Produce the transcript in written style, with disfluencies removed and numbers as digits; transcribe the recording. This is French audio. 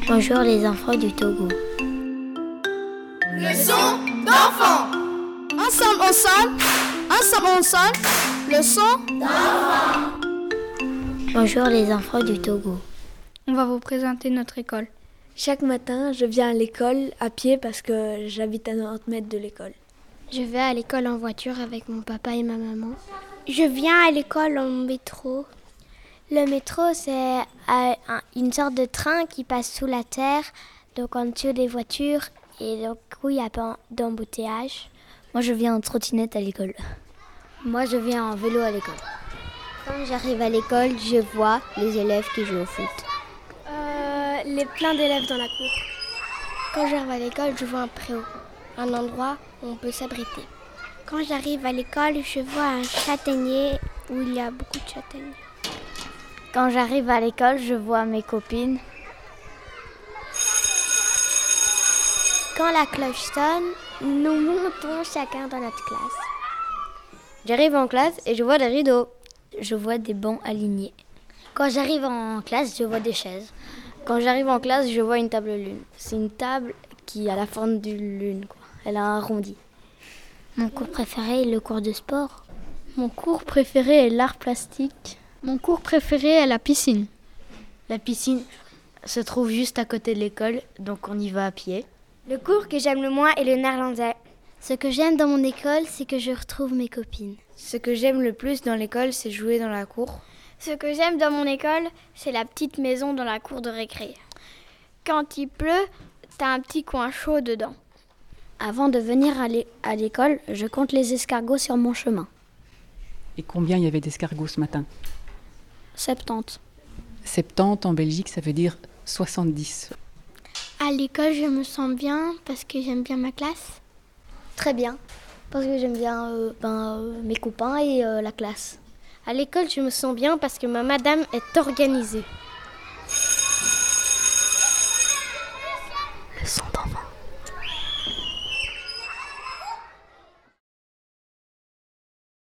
Bonjour les enfants du Togo. Leçon d'enfant. Ensemble on sonne, ensemble on sonne, leçon d'enfant. Bonjour les enfants du Togo. On va vous présenter notre école. Chaque matin, je viens à l'école à pied parce que j'habite à 90 mètres de l'école. Je vais à l'école en voiture avec mon papa et ma maman. Je viens à l'école en métro. Le métro, c'est une sorte de train qui passe sous la terre, donc en dessous des voitures, et donc il n'y a pas d'embouteillage. Moi, je viens en trottinette à l'école. Moi, je viens en vélo à l'école. Quand j'arrive à l'école, je vois les élèves qui jouent au foot. Plein d'élèves dans la cour. Quand j'arrive à l'école, je vois un préau, un endroit où on peut s'abriter. Quand j'arrive à l'école, je vois un châtaignier où il y a beaucoup de châtaigniers. Quand j'arrive à l'école, je vois mes copines. Quand la cloche sonne, nous montons chacun dans notre classe. J'arrive en classe et je vois des rideaux. Je vois des bancs alignés. Quand j'arrive en classe, je vois des chaises. Quand j'arrive en classe, je vois une table lune. C'est une table qui a la forme d'une lune, quoi. Elle a un arrondi. Mon cours préféré est le cours de sport. Mon cours préféré est l'art plastique. Mon cours préféré est la piscine. La piscine se trouve juste à côté de l'école, donc on y va à pied. Le cours que j'aime le moins est le néerlandais. Ce que j'aime dans mon école, c'est que je retrouve mes copines. Ce que j'aime le plus dans l'école, c'est jouer dans la cour. Ce que j'aime dans mon école, c'est la petite maison dans la cour de récré. Quand il pleut, t'as un petit coin chaud dedans. Avant de venir à l'école, je compte les escargots sur mon chemin. Et combien il y avait d'escargots ce matin ? 70. 70 en Belgique, ça veut dire 70. À l'école, je me sens bien parce que j'aime bien ma classe. Très bien, parce que j'aime bien mes copains et la classe. À l'école, je me sens bien parce que ma madame est organisée. Leçon